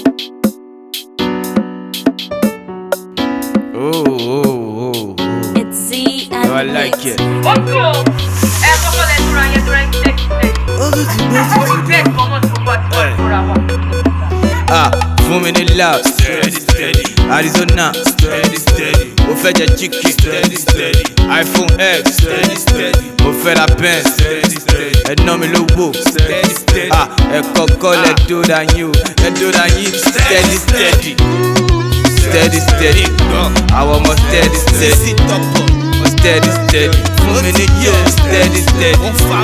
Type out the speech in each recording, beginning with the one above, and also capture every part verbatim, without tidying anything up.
Oh, oh, oh, oh. It's Z and Oh, I like it. Oko, ẹ kọ́kọ́ lẹ tura yẹn tura yẹn tẹ́kì tẹ́kì. Oh, this is this Ó is bẹ́ẹ̀ kọ́mọ́ tó bá ti wá tura wa. Ah, fún mi ní loud, steady, steady. Arizona, steady, steady. Mo fẹ́ jẹ chicken, steady, steady. iPhone X, steady, steady. Mo fẹ́ ra pen, steady, steady. Ẹ ná mi lówó, steady, steady. Ah, ẹ kọ́kọ́ lẹ dóra yín o, ẹ dóra yín, steady, steady. Steady, steady. Àwọn ọmọ steady, steady. Steady, steady. Fún mi ní yo, steady, steady.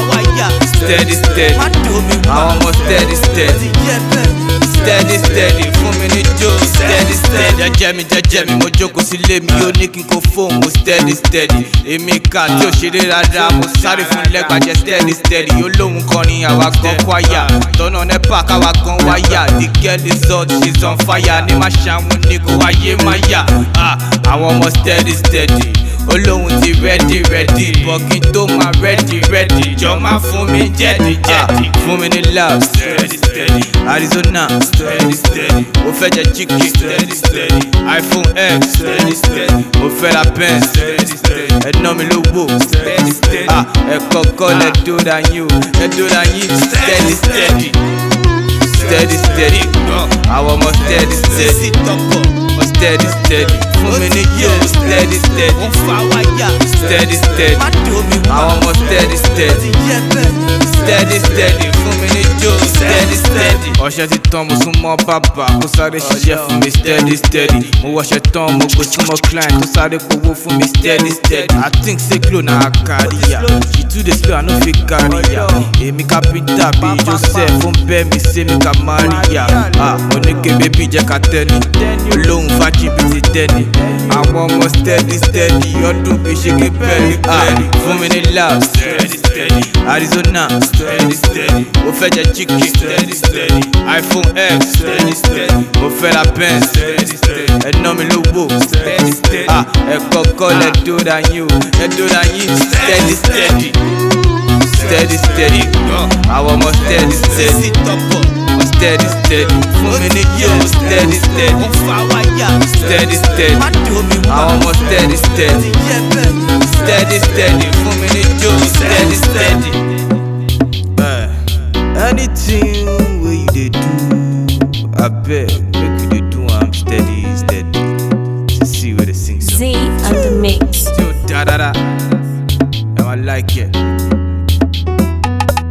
Steady, steady. Àwọn ọmọ steady, steady. Steady, steady. Fún mi ní yo, steady, steady. Jẹ́jẹ́ mi, jẹ́jẹ́ mi, mo jókòó sílé mi, ó ní kí n kó fóònù, mo steady, steady. Èmi kà tí ò ṣeré rárá, mo sáré fún lẹ́gbàjẹ́ steady, steady. Ó lóhun kan ní àwa gan kwaya, tọ́nà nẹ́pà káwa gan wáyà. The girl is hot, she's on fire. Ní má ṣàwọn ní kó wáyé má yà. Àwọn ọmọ steady, steady. Olóhun ti ready ready, bọ́kí tó máa ready ready. Jọ máa fún mi jẹ́dì jẹ́dì. Fún mi ní love, steady steady. Arizona, steady steady. Mo fẹ́ jẹ chicken, steady steady. iPhone X, steady steady. Mo fẹ́ ra pen, steady steady. Ẹ ná mi lówó, steady steady. Ah, ẹ kọ́kọ́ lẹ dóra yín o, ẹ dóra yín, steady steady. Steady steady. Àwọn ọmọ steady steady. Steady steady. Fún mi ní yo, steady steady. Steady steady. Àwọn ọmọ steady steady. Steady steady. Fún mi ní yo, steady steady. Ọṣẹ ti tán mo sún mọ́ bàbá, kó sáré ṣiṣẹ́ fún mi steady steady. Mo wọṣẹ tán mo gbé súnmọ́ client, tó sáré powó fún mi steady steady. I think say glow na her career, she too dey slow I no fit carry ya. Èmi kápítà bíi Joseph, ó ń bẹ́ mi ṣé mi ká Maria. Ah, mo ní ké bébí jẹ́ ká tẹ́ni, olóhùn fájì bíi ti tẹ́ni. Àwọn ọmọ steady steady, ọdún bíi ṣe ké bẹ́ẹ̀ni bẹ́ẹ̀ni. Fún mi ní loud, steady steady. Arizona, steady steady. Mo fẹ́ jẹ chicken, steady steady. iPhone X, steady steady. Mo fẹ́ ra pen, steady steady. Ẹ ná mi lówó, steady steady. Ah, ẹ kọ́kọ́ lẹ dóra yín o, ẹ dóra yín, steady steady. Steady steady. Àwọn ọmọ steady steady. Steady steady. Fún mi ní yo, steady steady. Steady steady. Àwọn ọmọ steady steady. Steady steady. Fún mi ní yo, steady steady. Uh, anything wey you dey do, abeg